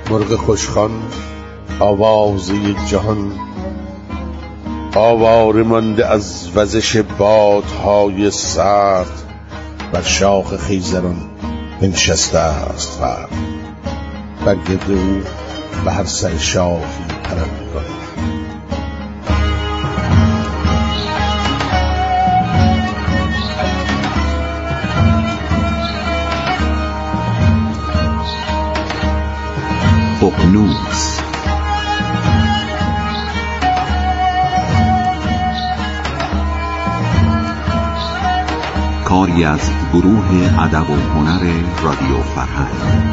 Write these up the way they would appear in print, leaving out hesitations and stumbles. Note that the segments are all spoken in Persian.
مرغ خوشخوان آوازه جهان، آواره مانده از وزش بادهای سرد. بر شاخ خیزران بنشسته است فرد، بر گرد او به هر سر شاخی پرندگان. ققنوس کاری از گروه ادب و هنر رادیو فرهنگ.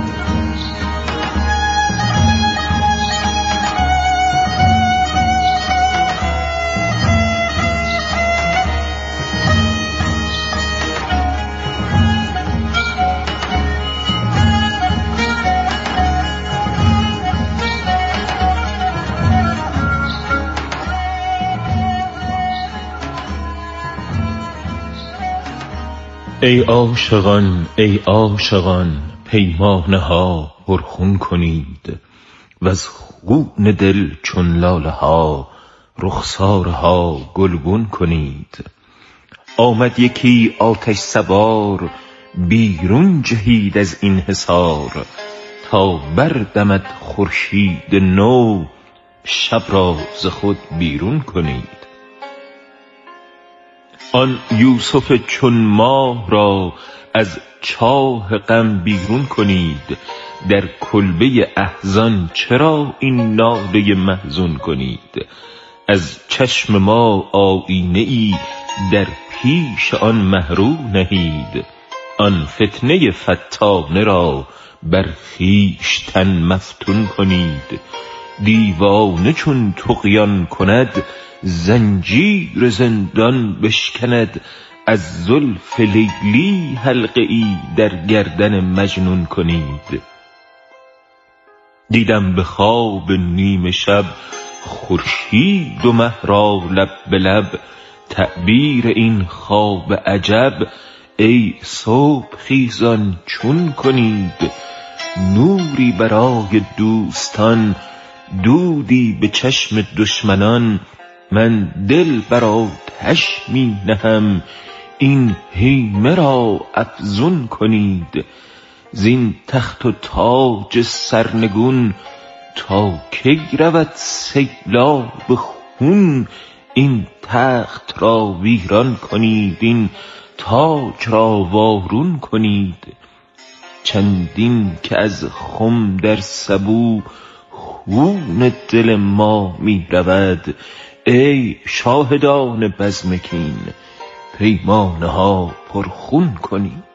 ای عاشقان ای عاشقان، پیمانه ها پرخون کنید و از خون دل چون لاله ها رخسارها گلگون کنید. آمد یکی آتش سوار بیرون جهید از این حصار، تا بردمد خورشید نو شب را ز خود بیرون کنید. آن یوسف چون ماه را از چاه غم بیرون کنید، در کلبه احزان چرا این ناله محزون کنید. از چشم ما آیینه ای در پیش آن مه رو نهید، آن فتنه فتانه را بر خویشتن مفتون کنید. دیوانه چون طغیان کند زنجیر زندان بشکند، از زلف لیلی حلقه ای در گردن مجنون کنید. دیدم به خواب نیمه شب خورشید و مه را لب به لب، تعبیر این خواب عجب ای صبح خیزان چون کنید. نوری برای دوستان دودی به چشم دشمنان، من دل بر آتش می نهم این هیمه را افزون کنید. زین تخت و تاج سرنگون تا کی رود سیلاب خون، این تخت را ویران کنید این تاج را وارون کنید. چندین که از خم در سبو خون دل ما می رود، ای شاهدان بزم کین پیمانه ها پرخون کنید.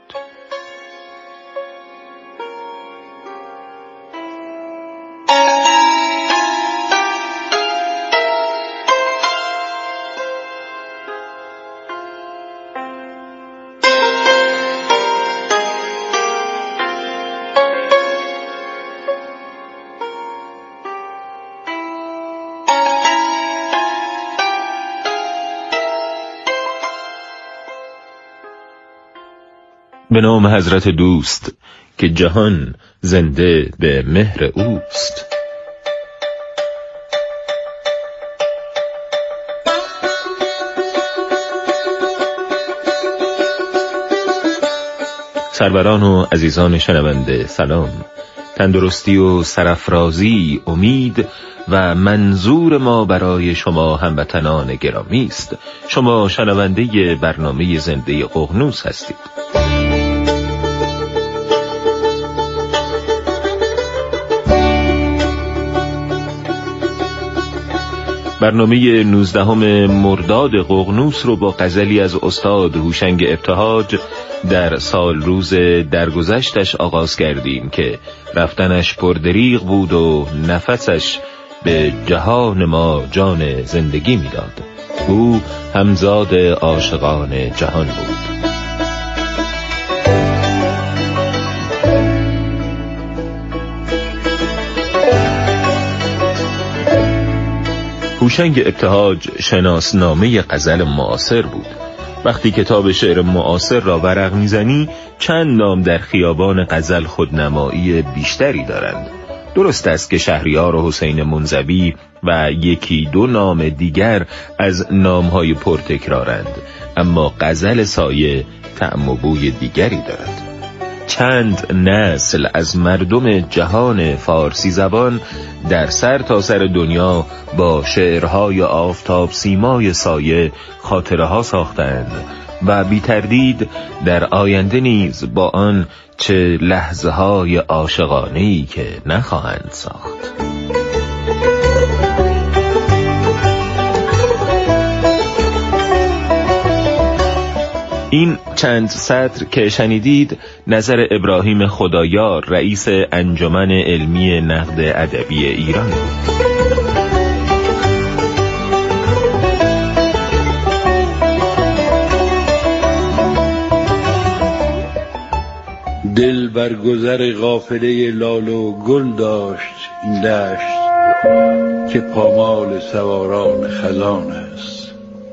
به نام حضرت دوست که جهان زنده به مهر اوست. سروران و عزیزان شنونده سلام. تندرستی و سرافرازی امید و منظور ما برای شما هموطنان گرامی است. شما شنونده برنامه زنده ققنوس هستید. برنامه 19 مرداد ققنوس رو با غزلی از استاد هوشنگ ابتهاج در سال روز درگذشتش آغاز کردیم که رفتنش پردریغ بود و نفسش به جهان ما جان زندگی میداد. او همزاد عاشقان جهان بود. هوشنگ ابتهاج شناسنامه غزل معاصر بود. وقتی کتاب شعر معاصر را ورق میزنی چند نام در خیابان غزل خودنمایی بیشتری دارند. درست است که شهریار و حسین منزوی و یکی دو نام دیگر از نامهای پرتکرارند، غزل غزل سایه طعم و بوی دیگری دارد. چند نسل از مردم جهان فارسی زبان در سر تا سر دنیا با شعرهای آفتاب سیمای سایه خاطره ها ساختند و بی تردید در آینده نیز با آن چه لحظه های عاشقانه‌ای که نخواهند ساخت. این چند سطر که شنیدید نظر ابراهیم خدایار، رئیس انجمن علمی نقد ادبی ایران بود. دل بر گذر قافله لال و گل داشت این دشت که پامال سواران خزان است.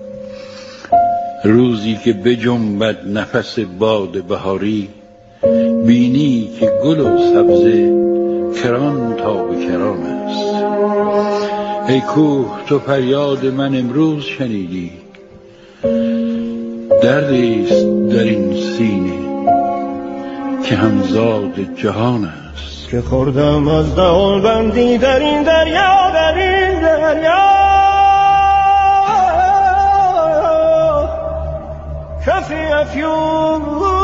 روزی که بجنبد نفس باد بهاری، بینی که گل و سبزه کران تا به کران است. ای کوه تو فریاد من امروز شنیدی، دردیست در این سینه که همزاد جهان است. که خوردم از دهان بندی در این دریا، در این دریا کفی افیون.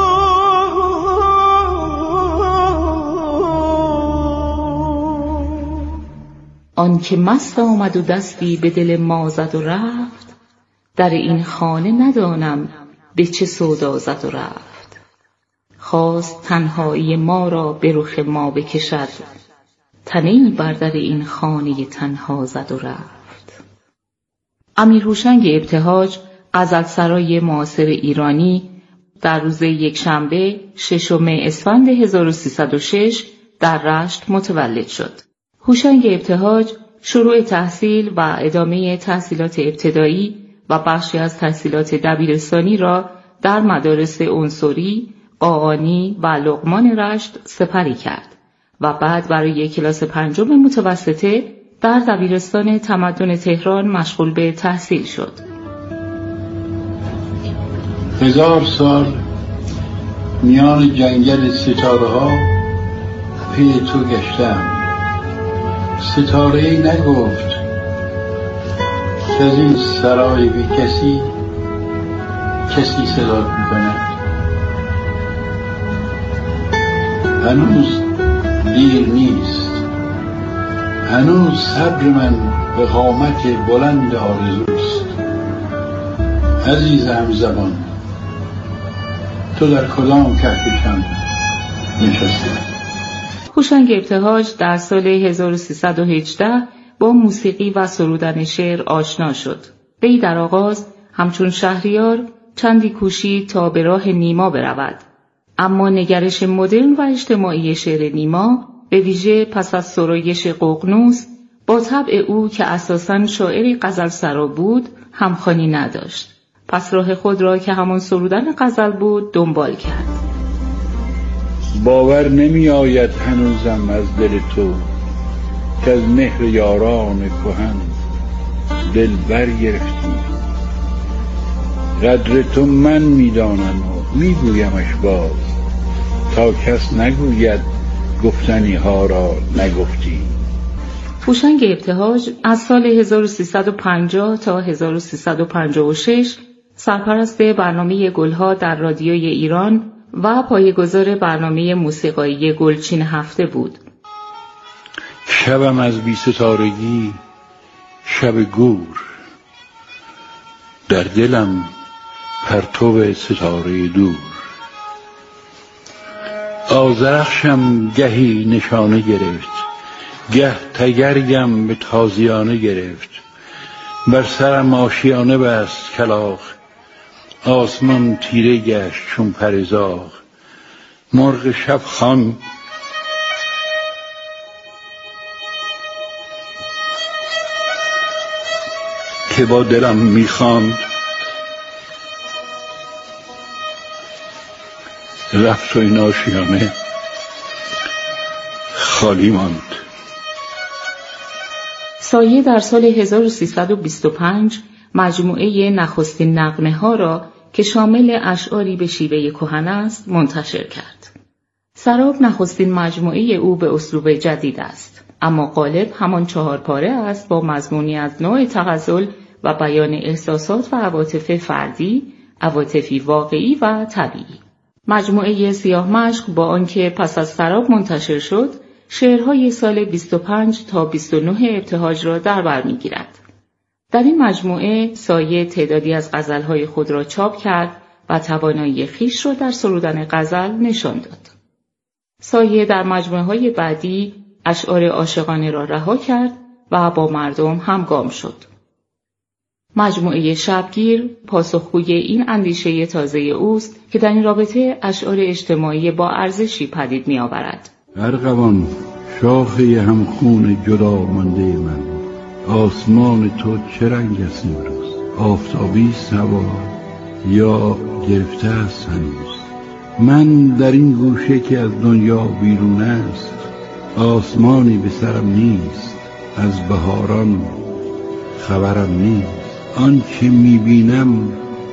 آن که مست آمد و دستی به دل ما زد و رفت، در این خانه ندانم به چه سودا زد و رفت. خواست تنهایی ما را به رخ ما بکشد، تنهی بر در این خانه تنها زد و رفت. امیر هوشنگ ابتهاج، غزلسرای معاصر ایرانی، در روز یکشنبه 6 اسفند 1306 در رشت متولد شد. هوشنگ ابتهاج شروع تحصیل و ادامه تحصیلات ابتدایی و بخشی از تحصیلات دبیرستانی را در مدارس عنصری، قاآنی و لقمان رشت سپری کرد و بعد برای کلاس 5 متوسطه در دبیرستان تمدن تهران مشغول به تحصیل شد. 1000 سال میان جنگل ستاره ها پی تو گشتم، ستاره‌ای نگفت که از این سرای بی کسی صدا می‌کند. هنوز دیر نیست، هنوز صبر من به قامت بلند آرزوست. عزیز همزبان، تو در کدام کهکشان نشستی؟ هوشنگ ابتهاج در سال 1318 با موسیقی و سرودن شعر آشنا شد. وی در آغاز همچون شهریار چندی کوشید تا به راه نیما برود، اما نگرش مدرن و اجتماعی شعر نیما، به ویژه پس از سرایش ققنوس، با طبع او که اساساً شاعری غزلسرا بود همخوانی نداشت. پس راه خود را که همان سرودن غزل بود دنبال کرد. باور نمی آید هنوزم از دل تو که از مهر یاران کهن دل برگرفتی. قدر تو من می دانم و می گویمش باز، تا کس نگوید گفتنی ها را نگفتی. هوشنگ ابتهاج از سال 1350 تا 1356 سرپرست برنامه گلها در رادیوی ایران و پایه‌گذار برنامه موسیقایی گلچین هفته بود. شبم از بی ستارگی شب گور، در دلم پرتو ستاره دور. آذرخشم گهی نشانه گرفت، گه تگرگم به تازیانه گرفت. بر سرم آشیانه بست کلاغ، آسمان تیره گشت چون پرزاغ. مرغ شب خوان که با دلم میخواند، رفت و این آشیانه خالی ماند. سایه در سال 1325 مجموعه نخستین نغمه‌ها را که شامل اشعاری به شیوه کهن است منتشر کرد. سراب نخستین مجموعه او به اسلوب جدید است، اما قالب همان 4 پاره است با مضمونی از نوع تغزل و بیان احساسات و عواطف فردی، عواطفی واقعی و طبیعی. مجموعه سیاه مشق با آنکه پس از سراب منتشر شد، شعرهای سال 25 تا 29 ابتهاج را در بر می‌گیرد. در این مجموعه سایه تعدادی از غزلهای خود را چاپ کرد و توانایی خویش را در سرودن غزل نشان داد. سایه در مجموعه‌های بعدی اشعار عاشقانه را رها کرد و با مردم همگام شد. مجموعه شبگیر پاسخگوی این اندیشه تازه اوست که در این رابطه اشعار اجتماعی با ارزشی پدید می‌آورد. ارغوان شاخه همخون جدا مانده من، آسمان تو چه رنگ است امروز؟ آفتابی است هوا یا گرفته است هنوز؟ من در این گوشه که از دنیا بیرون است، آسمانی به سرم نیست، از بهاران خبرم نیست. آنچه میبینم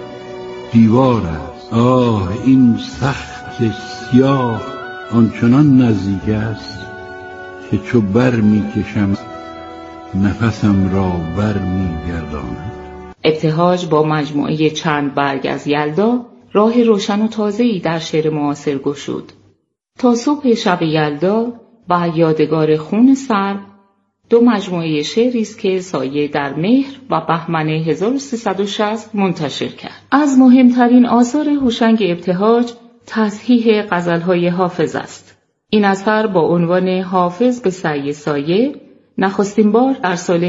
دیوار است. آه این سخت سیاه آنچنان نزدیک است که چو بر میکشم نفسم را بر میگرداند. ابتهاج با مجموعه چند برگ از یلدا راه روشن و تازه‌ای در شعر معاصر گشود. تا صبح شب یلدا و یادگار خون سرد، 2 مجموعه شعری است که سایه در مهر و بهمن 1360 منتشر کرد. از مهمترین آثار هوشنگ ابتهاج تصحیح غزلهای حافظ است. این اثر با عنوان حافظ به سعی سایه نخستین بار در سال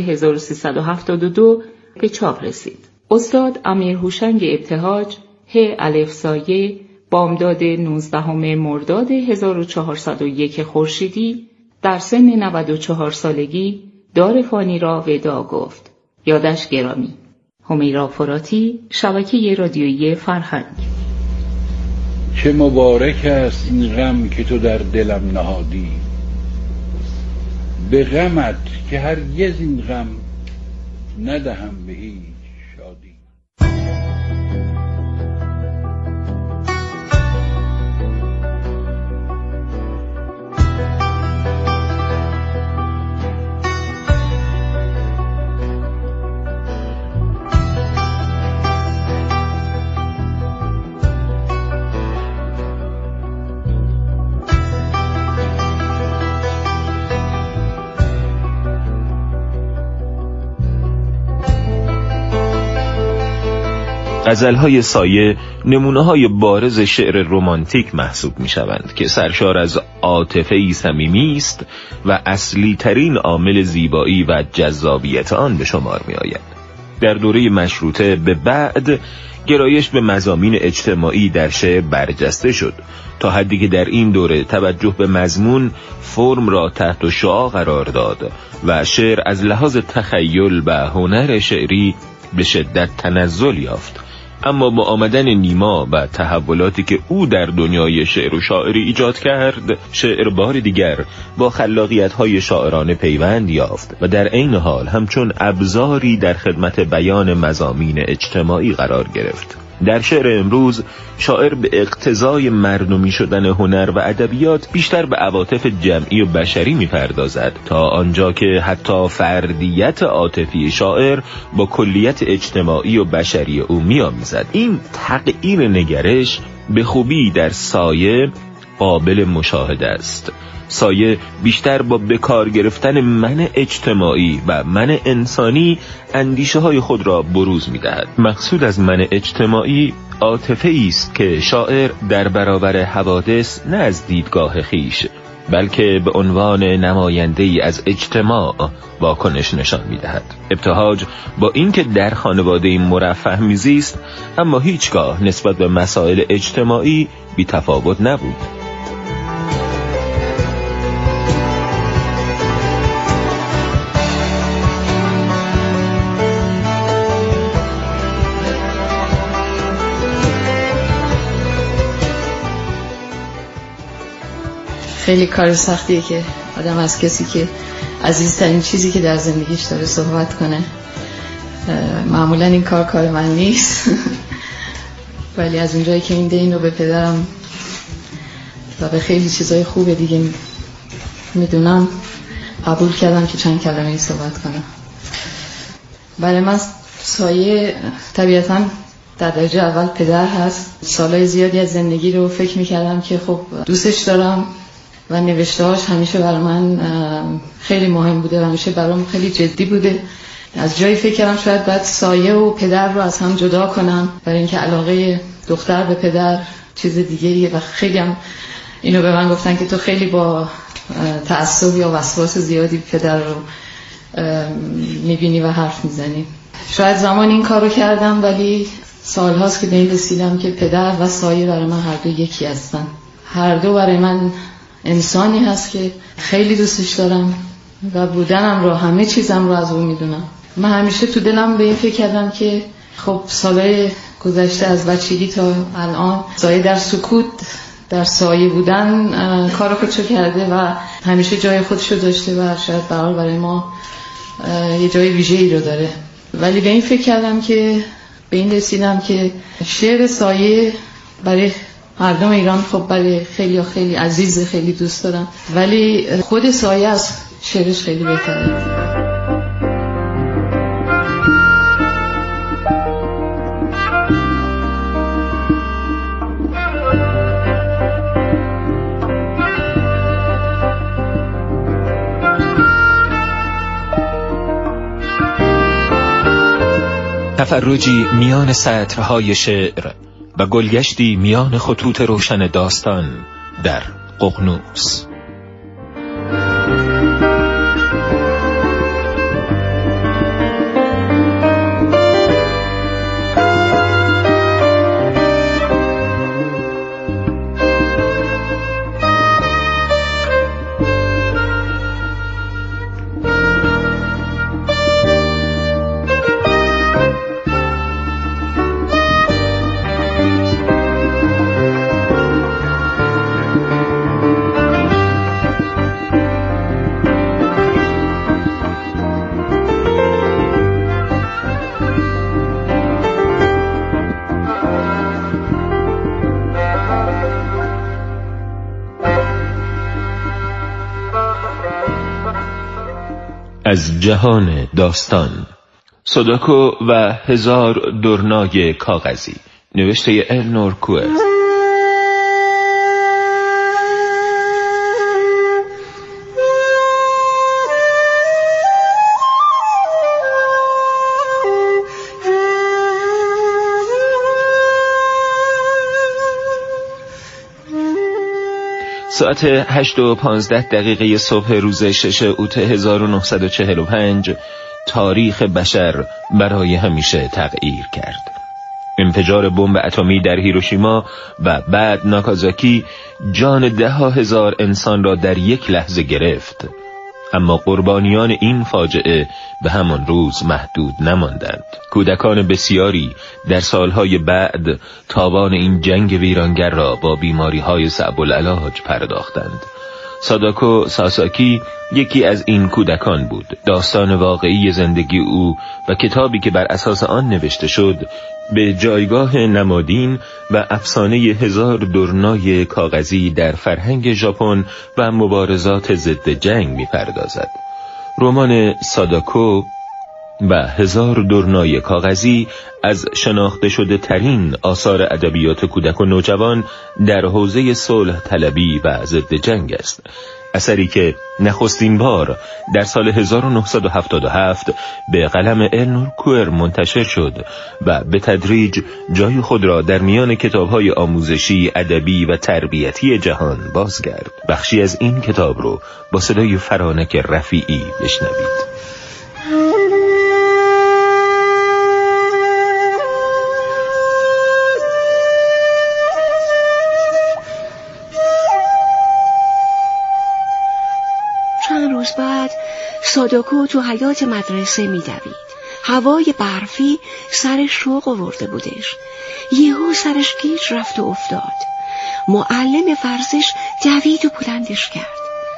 1372 به چاپ رسید. استاد امیر هوشنگ ابتهاج الف سایه بامداد 19 مرداد 1401 خورشیدی در سن 94 سالگی دار فانی را وداع گفت. یادش گرامی. همیرا فراتی، شبکه رادیویی فرهنگ. چه مبارک است این غم که تو در دلم نهادی، به غمت که هرگز این غم ندهم به هیچ شادی. غزل‌های سایه نمونه‌های بارز شعر رمانتیک محسوب می‌شوند که سرشار از عاطفه‌ای صمیمی است و اصلی ترین عامل زیبایی و جذابیت آن به شمار می‌آید. در دوره مشروطه به بعد گرایش به مضامین اجتماعی در شعر برجسته شد، تا حدی که در این دوره توجه به مضمون فرم را تحت شعاع قرار داد و شعر از لحاظ تخیل و هنر شعری به شدت تنزل یافت. اما با آمدن نیما و تحولاتی که او در دنیای شعر و شاعری ایجاد کرد، شعر بار دیگر با خلاقیت‌های شاعرانه پیوند یافت و در عین حال همچون ابزاری در خدمت بیان مضامین اجتماعی قرار گرفت. در شعر امروز شاعر به اقتضای مردمی شدن هنر و ادبیات بیشتر به عواطف جمعی و بشری می‌پردازد، تا آنجا که حتی فردیت عاطفی شاعر با کلیت اجتماعی و بشری او می‌آمیزد. این تغییر نگرش به خوبی در سایه قابل مشاهده است. سایه بیشتر با بکار گرفتن من اجتماعی و من انسانی اندیشه های خود را بروز می دهد. مقصود از من اجتماعی عاطفه‌ای است که شاعر در برابر حوادث نه از دیدگاه خیش بلکه به عنوان نماینده‌ای از اجتماع واکنش نشان می دهد. ابتهاج با اینکه در خانواده مرفه میزیست، اما هیچگاه نسبت به مسائل اجتماعی بی تفاوت نبود. خیلی کار سختیه که آدم از کسی که عزیزترین چیزی که در زندگیش داره صحبت کنه. معمولا این کار من نیست ولی از اونجایی که این دین رو به پدرم و به خیلی چیزای خوب دیگه میدونم قبول کردم که چند کلمه ای صحبت کنم. برای من سایه طبیعتاً در درجه اول پدر هست. سالهای زیادی از زندگی رو فکر میکردم که خب دوستش دارم و نوشتهاش همیشه برای من خیلی مهم بوده و همیشه برام خیلی جدی بوده. از جایی فکر کردم شاید باید سایه و پدر رو از هم جدا کنم، برای اینکه علاقه دختر به پدر چیز دیگه‌ایه و خیلی هم اینو به من گفتن که تو خیلی با تعصب یا وسواس زیادی پدر رو میبینی و حرف میزنی. شاید زمان این کارو کردم ولی سال هاست که به این رسیدم که پدر و سایه برای من هر دو یکی هستن. هر دو برای من انسانی هست که خیلی دوستش دارم و بودنم رو، همه چیزم رو از اون میدونم. من همیشه تو دلم به این فکر کردم که خب سالهای گذشته از بچگی تا الان سایه در سکوت، در سایه بودن کار خودشو کرده و همیشه جای خودشو داشته و شاید برای ما یه جای ویژه‌ای رو داره. ولی به این فکر کردم که به این رسیدم که شعر سایه برای مردم ایران خب برای خیلی عزیز، خیلی دوست دارم، ولی خود سایه از شعرش خیلی بهتره. تفرجی میان سطرهای شعر و گلگشتی میان خطوط روشن داستان در ققنوس. از جهان داستان، سودوکو و 1000 دورنای کاغذی، نوشته النور کوئر. ساعت 8:15 صبح روز 6 اوت 1945 تاریخ بشر برای همیشه تغییر کرد. انفجار بمب اتمی در هیروشیما و بعد ناکازاکی جان 10,000 انسان را در یک لحظه گرفت، اما قربانیان این فاجعه به همان روز محدود نماندند. کودکان بسیاری در سالهای بعد تاوان این جنگ ویرانگر را با بیماری‌های صعب العلاج پرداختند. ساداکو ساساکی یکی از این کودکان بود. داستان واقعی زندگی او و کتابی که بر اساس آن نوشته شد به جایگاه نمادین و افسانه 1000 دورنای کاغذی در فرهنگ ژاپن و مبارزات ضد جنگ می‌پردازد. رمان ساداکو و 1000 دورنای کاغذی از شناخته شده ترین آثار ادبیات کودک و نوجوان در حوزه صلح طلبی و ضد جنگ است. اثری که نخستین بار در سال 1977 به قلم النور کوئر منتشر شد و به تدریج جای خود را در میان کتاب‌های آموزشی، ادبی و تربیتی جهان باز کرد. بخشی از این کتاب رو با صدای فرانک رفیعی بشنوید. بعد ساداکو تو حیاط مدرسه می‌دوید. هوای برفی سرش شوق آورده بودش. یهو سرش گیج رفت و افتاد. معلم ورزش دوید و بلندش کرد.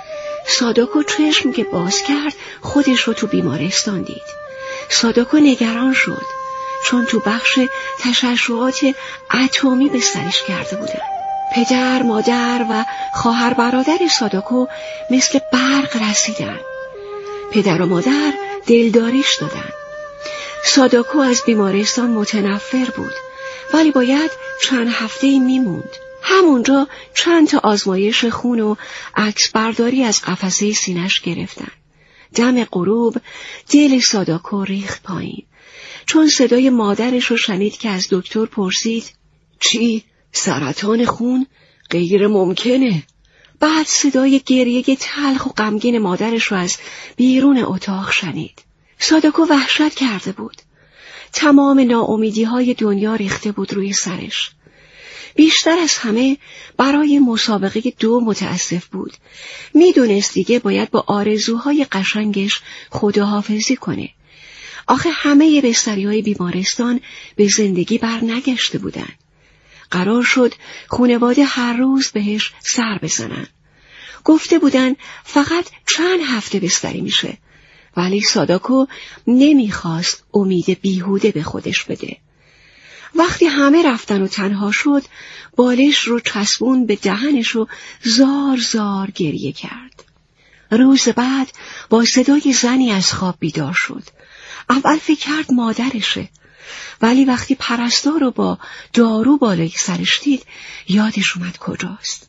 ساداکو چشم که باز کرد خودش رو تو بیمارستان دید. ساداکو نگران شد چون تو بخش تشعشعات اتمی به سرش کرده بودن. پدر، مادر و خواهر برادر ساداکو مثل برق رسیدن. پدر و مادر دلداریش دادن. ساداکو از بیمارستان متنفر بود ولی باید چند هفته میموند. همونجا چند تا آزمایش خون و عکس برداری از قفسه سینه‌اش گرفتن. دم غروب دل ساداکو ریخت پایین چون صدای مادرش رو شنید که از دکتر پرسید چی؟ سرطان خون؟ غیر ممکنه. بعد صدای گریه تلخ و غمگین مادرش رو از بیرون اتاق شنید. ساداکو وحشت کرده بود. تمام ناامیدی‌های دنیا ریخته بود روی سرش. بیشتر از همه برای مسابقه 2 متاسف بود. میدونست دیگه باید با آرزوهای قشنگش خداحافظی کنه. آخه همه بستری‌های بیمارستان به زندگی برنگشته بودن. قرار شد خانواده هر روز بهش سر بزنن. گفته بودن فقط چند هفته بستری میشه. ولی ساداکو نمیخواست امید بیهوده به خودش بده. وقتی همه رفتن و تنها شد، بالش رو چسبون به دهنش و زار زار گریه کرد. روز بعد با صدای زنی از خواب بیدار شد. اول فکر کرد مادرشه، ولی وقتی پرستار رو با دارو بالای سرش دید یادش اومد کجاست.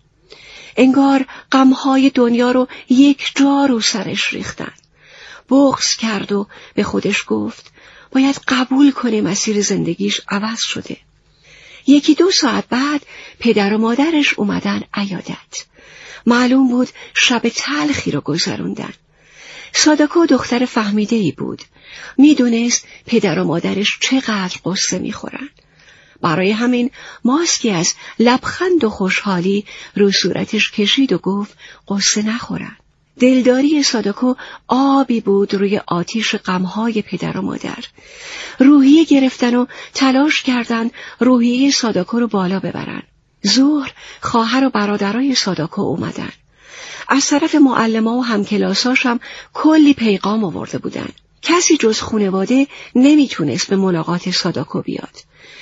انگار غمهای دنیا رو یک جا رو سرش ریختن. بغض کرد و به خودش گفت باید قبول کنه مسیر زندگیش عوض شده. 1-2 ساعت بعد پدر و مادرش اومدن عیادت. معلوم بود شب تلخی رو گذروندن. ساداکو دختر فهمیده‌ای بود. میدونست پدر و مادرش چقدر قصه میخورن. برای همین ماسکی از لبخند و خوشحالی رو صورتش کشید و گفت قصه نخورن. دلداری ساداکو آبی بود روی آتیش غمهای پدر و مادر. روحیه گرفتن و تلاش کردن روحیه ساداکو رو بالا ببرن. ظهر خواهر و برادرای ساداکو اومدن. از طرف معلما و همکلاساش هم کلی پیغام آورده بودن. کسی جز خانواده نمیتونست به ملاقات ساداکو بیاد.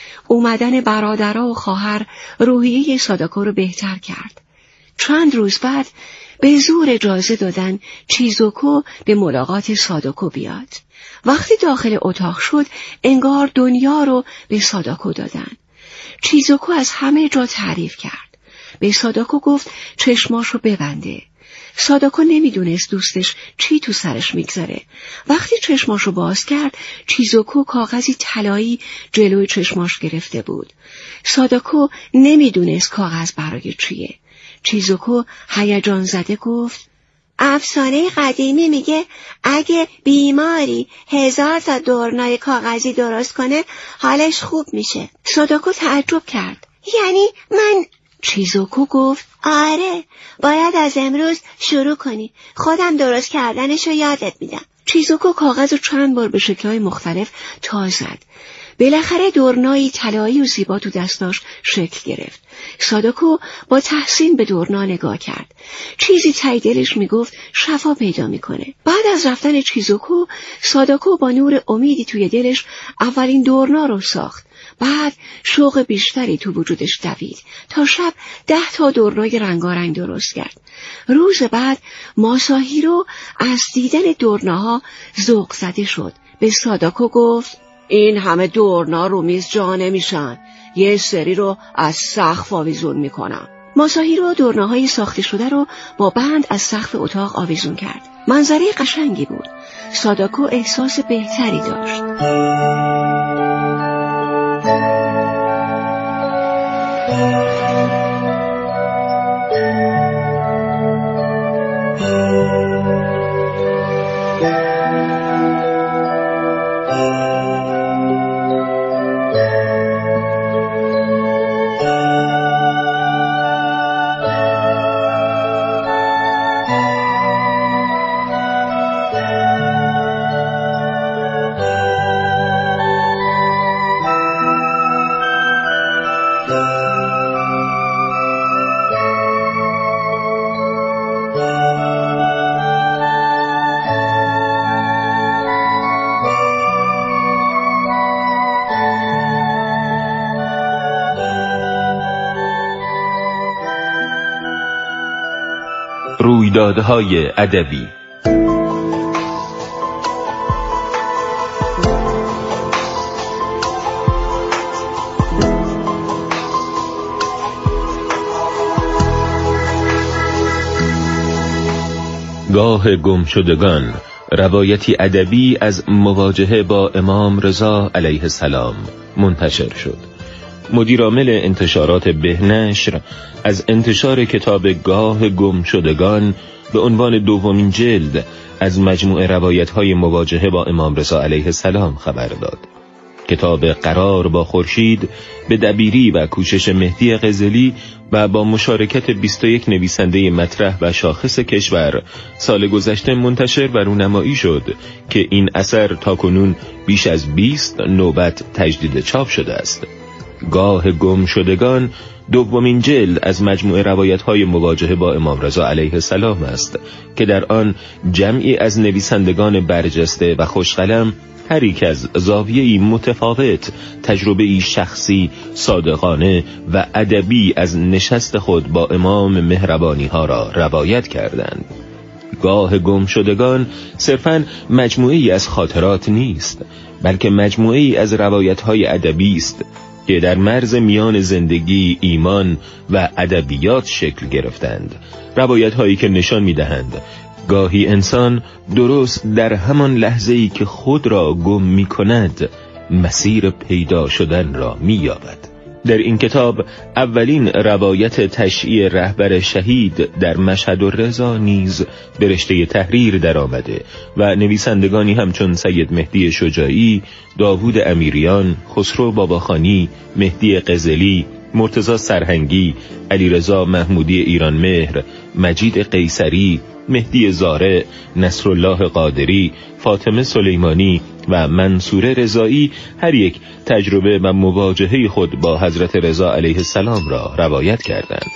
اومدن برادرها و خواهر روحیه ساداکو رو بهتر کرد. چند روز بعد به زور اجازه دادن چیزوکو به ملاقات ساداکو بیاد. وقتی داخل اتاق شد انگار دنیا رو به ساداکو دادن. چیزوکو از همه جا تعریف کرد. به ساداکو گفت چشماشو ببنده. ساداکو نمیدونست دوستش چی تو سرش میگذره. وقتی چشماشو باز کرد چیزوکو کاغذی طلایی جلوی چشماش گرفته بود. ساداکو نمیدونست کاغذ برای چیه. چیزوکو هیجان زده گفت افسانه قدیمی میگه اگه بیماری 1000 تا دورنای کاغذی درست کنه حالش خوب میشه. ساداکو تعجب کرد. یعنی من؟ چیزوکو گفت آره، باید از امروز شروع کنی. خودم درست کردنشو یادت میدم. چیزوکو کاغذ رو چند بار به شکل‌های مختلف تا زد. بالاخره دورنایی طلایی و زیبا تو دستاش شکل گرفت. ساداکو با تحسین به دورنا نگاه کرد. چیزی ته دلش میگفت شفا پیدا میکنه. بعد از رفتن چیزوکو، ساداکو با نور امیدی توی دلش اولین دورنا رو ساخت. بعد شوق بیشتری تو وجودش دوید تا شب 10 تا دورنای رنگارنگ درست کرد. روز بعد ماساهیرو از دیدن دورناها ذوق زده شد. به ساداکو گفت این همه دورنا رو میز جا نمیشن. یه سری رو از سقف آویزون میکنم. ماساهیرو دورناهای ساخته شده رو با بند از سقف اتاق آویزون کرد. منظره قشنگی بود. ساداکو احساس بهتری داشت. رویدادهای ادبی. گاه گمشدگان، روایتی ادبی از مواجهه با امام رضا علیه السلام منتشر شد. مدیرعامل انتشارات بهنشر از انتشار کتاب گاه گمشدگان به عنوان دومین جلد از مجموعه روایت‌های مواجهه با امام رضا علیه السلام خبر داد. کتاب قرار با خورشید به دبیری و کوشش مهدی قزلی و با مشارکت 21 نویسنده مطرح و شاخص کشور سال گذشته منتشر و رونمایی شد که این اثر تاکنون بیش از 20 نوبت تجدید چاپ شده است. گاه گمشدگان دومین جلد از مجموعه روایت‌های مواجهه با امام رضا علیه السلام است که در آن جمعی از نویسندگان برجسته و خوشقلم هر یک از زاویه‌ای متفاوت تجربه‌ای شخصی، صادقانه و ادبی از نشست خود با امام مهربانی ها را روایت کردند. گاه گمشدگان صرفاً مجموعه‌ای از خاطرات نیست، بلکه مجموعه‌ای از روایت‌های ادبی است که در مرز میان زندگی، ایمان و ادبیات شکل گرفتند. روایت‌هایی که نشان می‌دهند گاهی انسان درست در همان لحظه‌ای که خود را گم می‌کند مسیر پیدا شدن را می‌یابد. در این کتاب اولین روایت تشییع رهبر شهید در مشهد الرضا نیز به رشته تحریر درآمده و نویسندگانی همچون سید مهدی شجاعی، داوود امیریان، خسرو باباخانی، مهدی قزلی، مرتضی سرهنگی، علیرضا محمودی ایرانمهر، مجید قیصری، مهدی زارع، نصرالله قادری، فاطمه سلیمانی و منصور رضایی هر یک تجربه و مواجهه خود با حضرت رضا علیه السلام را روایت کردند.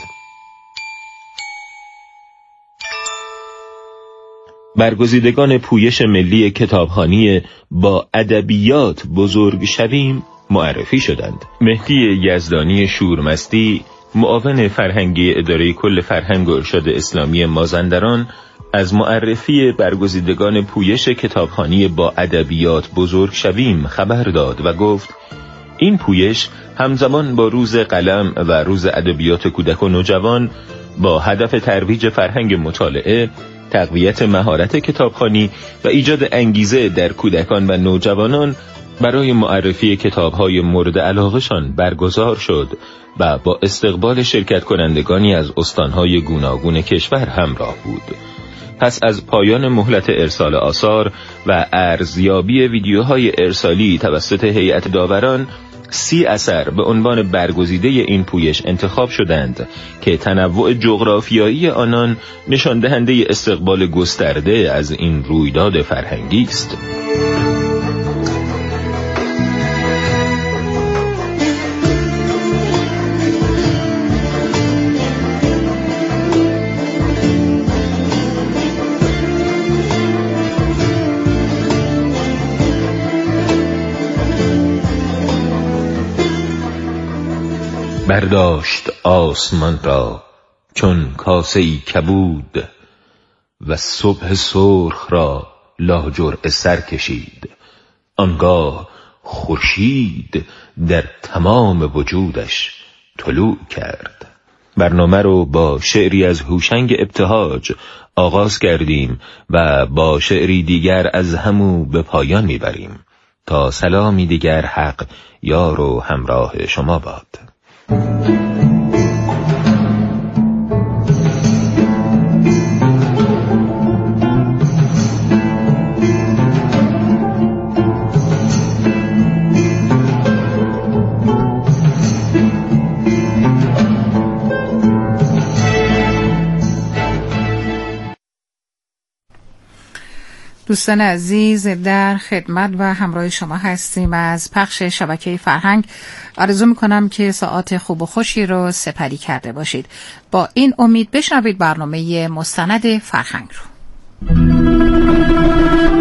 برگزیدگان پویش ملی کتابخوانی با ادبیات بزرگ شویم معرفی شدند. مهدی یزدانی شورمستی، معاون فرهنگی اداره کل فرهنگ و ارشاد اسلامی مازندران، از معرفی برگزیدگان پویش کتابخوانی با ادبیات بزرگ شویم خبر داد و گفت این پویش همزمان با روز قلم و روز ادبیات کودک و نوجوان با هدف ترویج فرهنگ مطالعه، تقویت مهارت کتابخوانی و ایجاد انگیزه در کودکان و نوجوانان برای معرفی کتاب‌های مورد علاقه‌شان برگزار شد و با استقبال شرکت کنندگانی از استان‌های گوناگون کشور همراه بود. پس از پایان مهلت ارسال آثار و ارزیابی ویدیوهای ارسالی توسط هیئت داوران، 30 اثر به عنوان برگزیده این پویش انتخاب شدند که تنوع جغرافیایی آنان نشان دهنده استقبال گسترده از این رویداد فرهنگی است. برداشت آسمان را چون کاسه‌ای کبود و صبح سرخ را لاجرعه سر کشید. آنگاه خورشید در تمام وجودش طلوع کرد. برنامه رو با شعری از هوشنگ ابتهاج آغاز کردیم و با شعری دیگر از همو به پایان میبریم. تا سلامی دیگر حق یار و همراه شما باد. دوستان عزیز، در خدمت و همراه شما هستیم از پخش شبکه فرهنگ. آرزو میکنم که ساعات خوب و خوشی رو سپری کرده باشید. با این امید بشنوید برنامه مستند فرهنگ رو.